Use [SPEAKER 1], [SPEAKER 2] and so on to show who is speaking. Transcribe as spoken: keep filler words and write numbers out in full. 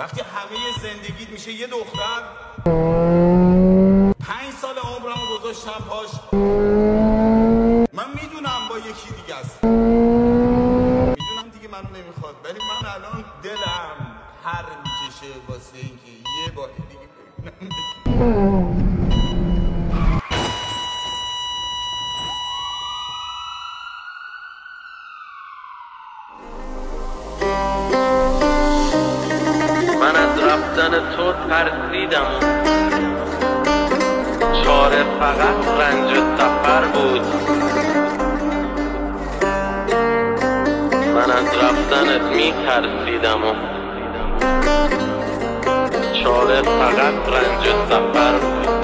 [SPEAKER 1] وقتی همه زندگیت میشه یه دختر، پنج سال عمرمو گذاشتم پاش، من میدونم با یکی دیگه است، میدونم دیگه منو نمیخواد، ولی من الان دلم هر میکشه واسه اینکه یه بار دیگه ببینم.
[SPEAKER 2] من از رفتن تو ترسیدم و چاره فقط رنج سفر بود. من از رفتنت می ترسیدم و چاره فقط رنج سفر بود.